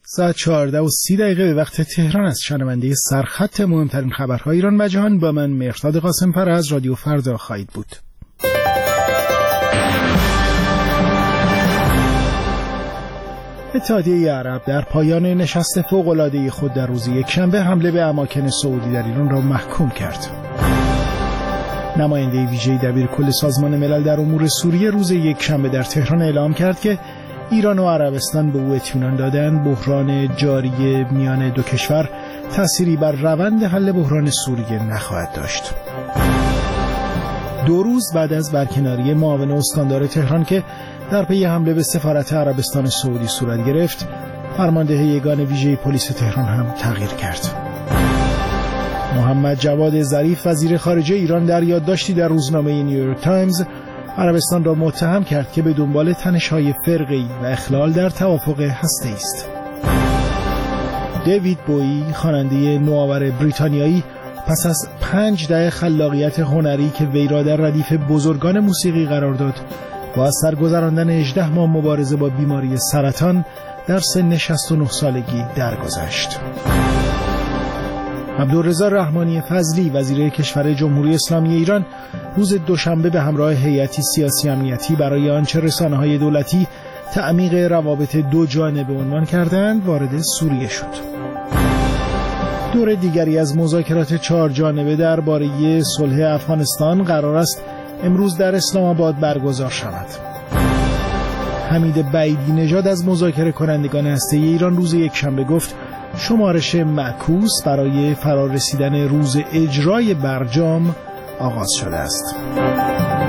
ساعت 14:30 به وقت تهران است. شنونده سرخط مهمترین خبرهای ایران و جهان با من مهرداد قاسم‌پر از رادیو فردا خواهید بود. اتحادیه عرب در پایان نشست فوق‌العاده خود در روز یکشنبه حمله به اماکن سعودی در ایران را محکوم کرد. نماینده ویژه دبیرکل سازمان ملل در امور سوریه روز یکشنبه در تهران اعلام کرد که ایران و عربستان به او اطمینان دادند بحران جاری میان دو کشور تأثیری بر روند حل بحران سوریه نخواهد داشت. 2 روز بعد از برکناری معاون استاندار تهران که در پی حمله به سفارت عربستان سعودی صورت گرفت، فرمانده یگان ویژه پلیس تهران هم تغییر کرد. محمد جواد ظریف وزیر خارجه ایران در یادداشتی در روزنامه نیویورک تایمز عربستان را متهم کرد که به دنبال تنش‌های فرقه‌ای و اخلال در توافق هسته‌ای است. دیوید بویی خواننده نوآور بریتانیایی پس از 5 دهه خلاقیت هنری که وی را در ردیف بزرگان موسیقی قرار داد و از سرگذراندن 18 ماه مبارزه با بیماری سرطان در سن 69 سالگی درگذشت. عبدالرضا رحمانی فضلی وزیر کشور جمهوری اسلامی ایران روز دوشنبه به همراه هیئتی سیاسی امنیتی برای آنچه رسانه‌های دولتی تعمیق روابط دو جانبه عنوان کردند وارد سوریه شد. دور دیگری از مذاکرات 4 جانبه درباره صلح افغانستان قرار است امروز در اسلام آباد برگزار شود. حمید بعیدی نژاد از مذاکره کنندگان هسته‌ای ایران روز یکشنبه گفت شمارش معکوس برای فرارسیدن روز اجرای برجام آغاز شده است.